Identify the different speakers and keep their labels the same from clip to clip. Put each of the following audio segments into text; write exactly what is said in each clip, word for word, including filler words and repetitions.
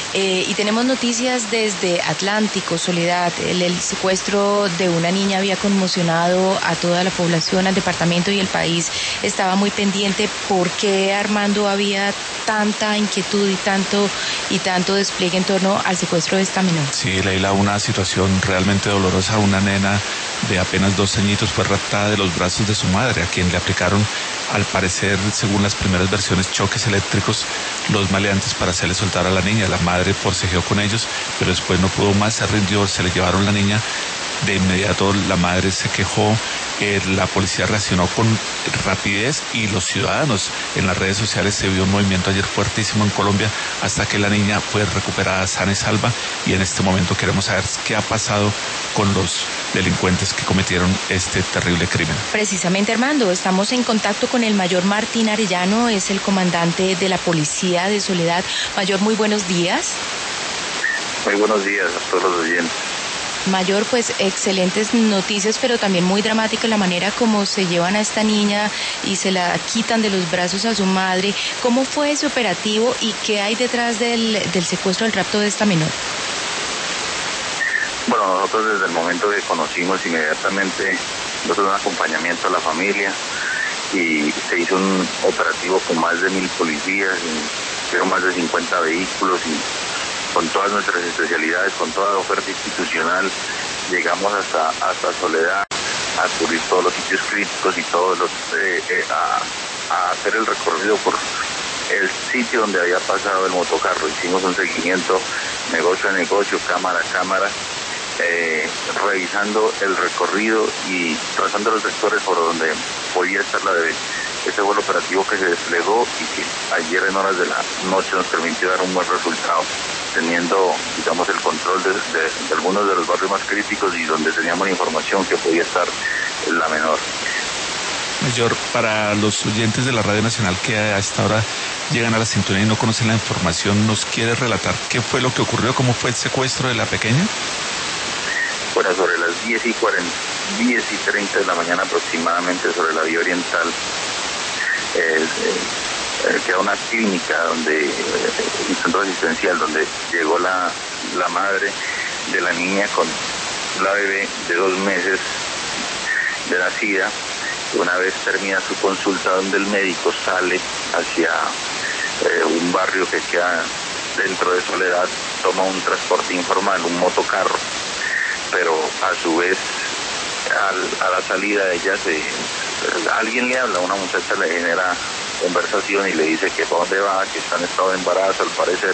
Speaker 1: Eh, y tenemos noticias desde Atlántico, Soledad. El, el secuestro de una niña había conmocionado a toda la población, al departamento y el país estaba muy pendiente. ¿Por qué, Armando, había tanta inquietud y tanto, y tanto despliegue en torno al secuestro de esta menor?
Speaker 2: Sí, Leila, una situación realmente dolorosa. Una nena de apenas dos añitos fue raptada de los brazos de su madre, a quien le aplicaron, al parecer, según las primeras versiones, choques eléctricos los maleantes para hacerle soltar a la niña. La madre forcejeó con ellos, pero después no pudo más, se rindió, se le llevaron la niña. De inmediato la madre se quejó, eh, la policía reaccionó con rapidez y los ciudadanos en las redes sociales. Se vio un movimiento ayer fuertísimo en Colombia hasta que la niña fue recuperada sana y salva, y en este momento queremos saber qué ha pasado con los delincuentes que cometieron este terrible crimen.
Speaker 1: Precisamente, Armando, estamos en contacto con el mayor Martín Arellano, es el comandante de la policía de Soledad. Mayor, muy buenos días.
Speaker 3: Muy buenos días a todos los oyentes.
Speaker 1: Mayor, pues excelentes noticias, pero también muy dramática la manera como se llevan a esta niña y se la quitan de los brazos a su madre. ¿Cómo fue ese operativo y qué hay detrás del, del secuestro, del rapto de esta menor?
Speaker 3: Bueno, nosotros desde el momento que conocimos inmediatamente, nosotros un acompañamiento a la familia y se hizo un operativo con más de mil policías, y fueron más de cincuenta vehículos y con todas nuestras especialidades, con toda la oferta institucional, llegamos hasta, hasta Soledad a cubrir todos los sitios críticos y todos los eh, eh, a, a hacer el recorrido por el sitio donde había pasado el motocarro. Hicimos un seguimiento negocio a negocio, cámara a cámara, eh, revisando el recorrido y trazando los sectores por donde podía estar la bebé. Ese fue el operativo que se desplegó y que ayer en horas de la noche nos permitió dar un buen resultado, teniendo, digamos, el control de, de, de algunos de los barrios más críticos y donde teníamos la información que podía estar la menor.
Speaker 2: Mayor, para los oyentes de la Radio Nacional que a esta hora llegan a la sintonía y no conocen la información, ¿nos quiere relatar qué fue lo que ocurrió? ¿Cómo fue el secuestro de la pequeña?
Speaker 3: Bueno, sobre las diez y cuarenta, diez y treinta de la mañana aproximadamente, sobre la vía oriental, eh, eh, queda una clínica donde, eh, un centro asistencial donde llegó la, la madre de la niña con la bebé de dos meses de nacida. Una vez termina su consulta donde el médico sale hacia eh, un barrio que queda dentro de Soledad, toma un transporte informal, un motocarro, pero a su vez al, a la salida de ella se, alguien le habla, una muchacha le genera conversación y le dice que para dónde va, que está en estado de embarazo al parecer,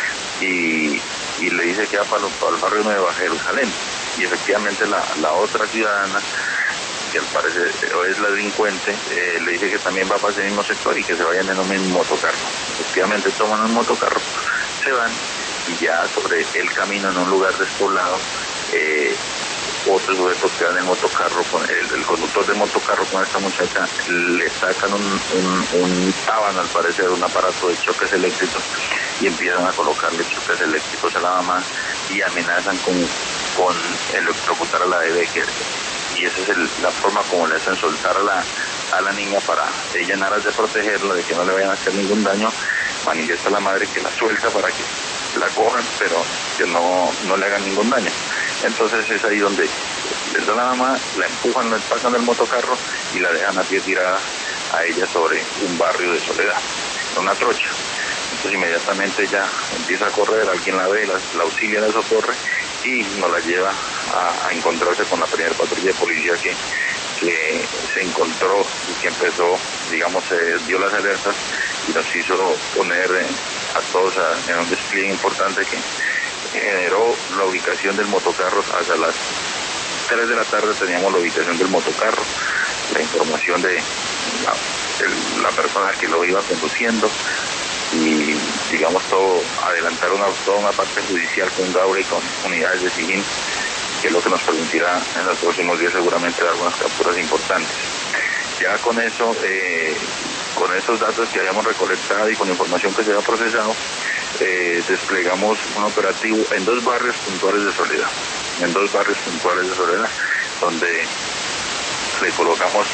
Speaker 3: y, y le dice que va para, para el barrio Nueva Jerusalén, y efectivamente la, la otra ciudadana, que al parecer es la delincuente, eh, le dice que también va para ese mismo sector y que se vayan en un mismo motocarro. Efectivamente toman un motocarro, se van, y ya sobre el camino en un lugar despoblado, eh, otros sujetos que van en el motocarro, con el, el conductor del motocarro con esta muchacha, le sacan un, un, un tábano, al parecer, un aparato de choques eléctricos, y empiezan a colocarle choques eléctricos a la mamá y amenazan con, con electrocutar a la bebé, que y esa es el, la forma como le hacen soltar a la, a la niña para ella, en aras de protegerla, de que no le vayan a hacer ningún daño. Manifiesta a la madre que la suelta para que la cojan, pero que no, no le hagan ningún daño. Entonces es ahí donde les da la mamá, la empujan, la pasan del motocarro y la dejan a pie tirada a ella sobre un barrio de Soledad, una trocha. Entonces inmediatamente ella empieza a correr, alguien la ve, la, la auxilia, la socorre y nos la lleva a, a encontrarse con la primera patrulla de policía que, que se encontró y que empezó, digamos, eh, dio las alertas y nos hizo poner eh, a todos a, en un despliegue importante que generó la ubicación del motocarro. Hasta las tres de la tarde teníamos la ubicación del motocarro, la información de la, de la persona que lo iba conduciendo y, digamos, todo, adelantar una, toda una parte judicial con Gaura y con unidades de SIGIN, que es lo que nos permitirá en los próximos días seguramente dar unas capturas importantes. Ya con eso, eh, con esos datos que hayamos recolectado y con la información que se haya procesado, eh, desplegamos un operativo en dos barrios puntuales de Soledad, en dos barrios puntuales de Soledad, donde le colocamos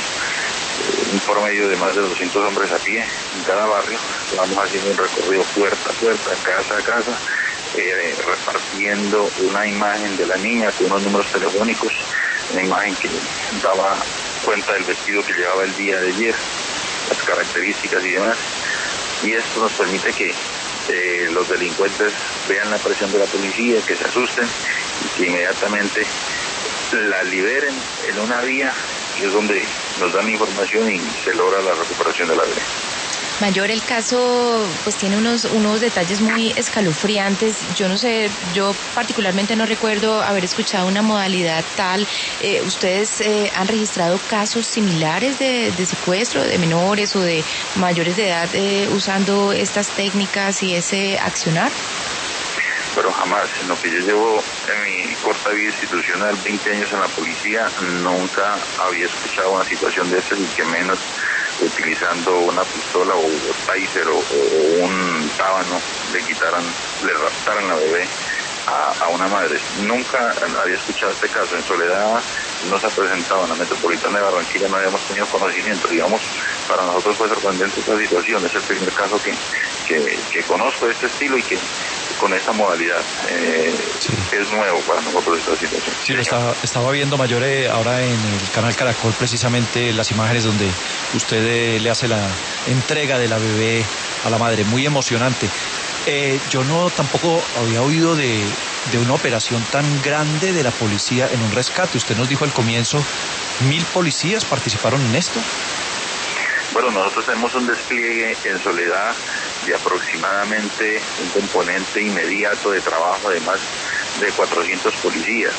Speaker 3: un promedio de más de doscientos hombres a pie en cada barrio. Vamos haciendo un recorrido puerta a puerta, casa a casa, eh, repartiendo una imagen de la niña con unos números telefónicos, una imagen que daba cuenta del vestido que llevaba el día de ayer, las características y demás. Y esto nos permite que eh, los delincuentes vean la presión de la policía, que se asusten y que inmediatamente la liberen en una vía, y es donde nos dan la información y se logra la recuperación de la bebé.
Speaker 1: Mayor, el caso pues tiene unos unos detalles muy escalofriantes. Yo no sé, yo particularmente no recuerdo haber escuchado una modalidad tal. Eh, ¿Ustedes eh, han registrado casos similares de, de secuestro de menores o de mayores de edad eh, usando estas técnicas y ese accionar?
Speaker 3: Pero jamás, en lo que yo llevo en mi corta vida institucional, veinte años en la policía, nunca había escuchado una situación de estas, y que menos utilizando una pistola o taser o, o un tábano le quitaran, le raptaran la bebé a, a una madre. Nunca había escuchado este caso. En Soledad no se ha presentado, en la Metropolitana de Barranquilla no habíamos tenido conocimiento. Digamos, para nosotros fue sorprendente esta situación. Es el primer caso que, que, que conozco de este estilo y que con esta modalidad eh, sí. Es nuevo para nosotros esta situación.
Speaker 4: Sí, lo estaba, estaba viendo, Mayor, eh, ahora en el canal Caracol, precisamente las imágenes donde usted eh, le hace la entrega de la bebé a la madre, muy emocionante. Eh, yo no tampoco había oído de, de una operación tan grande de la policía en un rescate. Usted nos dijo al comienzo, ¿mil policías participaron en esto?
Speaker 3: Bueno, nosotros tenemos un despliegue en Soledad de aproximadamente un componente inmediato de trabajo de más de cuatrocientos policías.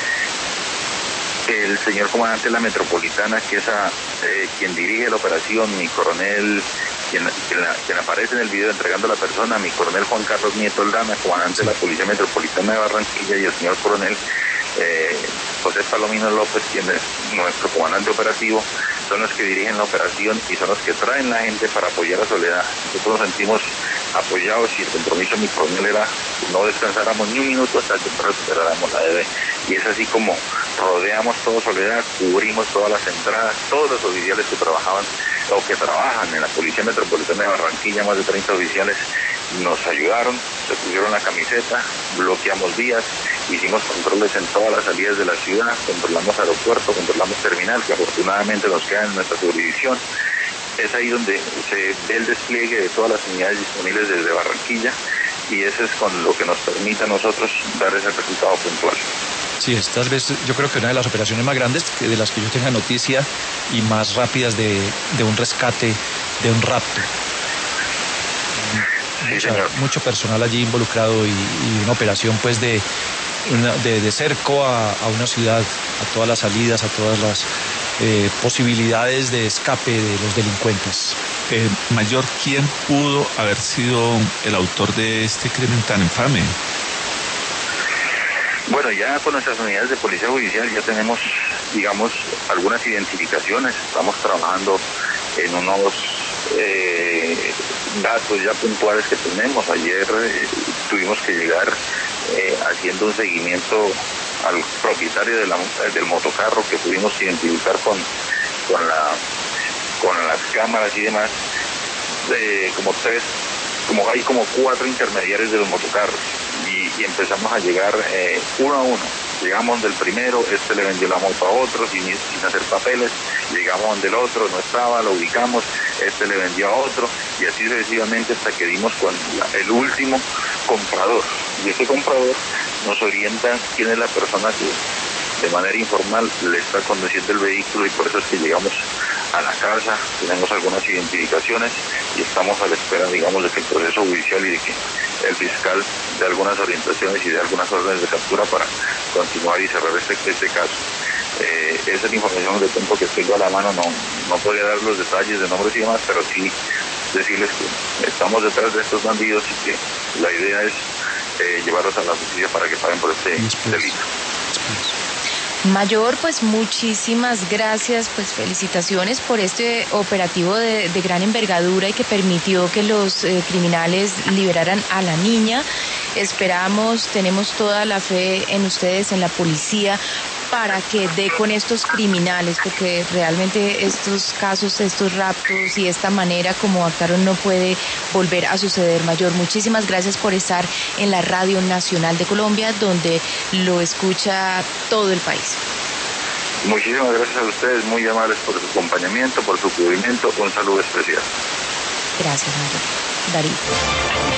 Speaker 3: El señor comandante de la Metropolitana, que es a, eh, quien dirige la operación, mi coronel, quien, quien, quien aparece en el video entregando a la persona, mi coronel Juan Carlos Nieto Aldana, comandante de la Policía Metropolitana de Barranquilla, y el señor coronel eh, José Palomino López, quien es nuestro comandante operativo, son los que dirigen la operación y son los que traen la gente para apoyar a Soledad. Nosotros nos sentimos apoyados y el compromiso de mi coronel era que no descansáramos ni un minuto hasta que recuperáramos la bebé. Y es así como rodeamos todo Soledad, cubrimos todas las entradas, todos los oficiales que trabajaban o que trabajan en la Policía Metropolitana de Barranquilla, más de treinta oficiales, nos ayudaron, se pusieron la camiseta, bloqueamos vías, hicimos controles en todas las salidas de la ciudad, controlamos aeropuerto, controlamos terminal, que afortunadamente nos queda en nuestra jurisdicción. Es ahí donde se ve el despliegue de todas las unidades disponibles desde Barranquilla, y eso es con lo que nos permite a nosotros dar ese resultado puntual.
Speaker 4: Sí, estas veces yo creo que una de las operaciones más grandes de las que yo tenga noticia y más rápidas de, de un rescate, de un rapto.
Speaker 3: Sí,
Speaker 4: Mucha,
Speaker 3: señor.
Speaker 4: Mucho personal allí involucrado y, y una operación pues de, una, de, de cerco a, a una ciudad, a todas las salidas, a todas las eh, posibilidades de escape de los delincuentes.
Speaker 2: Eh, Mayor, ¿quién pudo haber sido el autor de este crimen tan infame?
Speaker 3: Bueno, ya con nuestras unidades de policía judicial ya tenemos, digamos, algunas identificaciones. Estamos trabajando en unos eh, datos ya puntuales que tenemos. Ayer eh, tuvimos que llegar eh, haciendo un seguimiento al propietario de la, del motocarro, que pudimos identificar con, con, la, con las cámaras y demás. Eh, como tres, como hay como cuatro intermediarios de los motocarros. Y, y empezamos a llegar eh, uno a uno. Llegamos del primero, este le vendió la moto a otro sin, sin hacer papeles. Llegamos del otro, no estaba, lo ubicamos, este le vendió a otro, y así sucesivamente hasta que dimos con la, el último comprador. Y ese comprador nos orienta quién es la persona que de manera informal le está conduciendo el vehículo, y por eso es que llegamos a la casa, tenemos algunas identificaciones y estamos a la espera, digamos, de que el proceso judicial y de que el fiscal dé algunas orientaciones y de algunas órdenes de captura para continuar y cerrar este, este caso. Eh, esa es la información de tiempo que tengo a la mano. No, no podría dar los detalles de nombres y demás, pero sí decirles que estamos detrás de estos bandidos y que la idea es eh, llevarlos a la justicia para que paguen por este
Speaker 4: después,
Speaker 3: delito.
Speaker 4: Después.
Speaker 1: Mayor, pues muchísimas gracias, pues felicitaciones por este operativo de, de gran envergadura y que permitió que los eh, criminales liberaran a la niña. Esperamos, tenemos toda la fe en ustedes, en la policía, para que dé con estos criminales, porque realmente estos casos, estos raptos y esta manera como actuaron no puede volver a suceder, Mayor. Muchísimas gracias por estar en la Radio Nacional de Colombia, donde lo escucha todo el país.
Speaker 3: Muchísimas gracias a ustedes, muy amables por su acompañamiento, por su cubrimiento. Un saludo especial.
Speaker 1: Gracias, Mayor. Darío.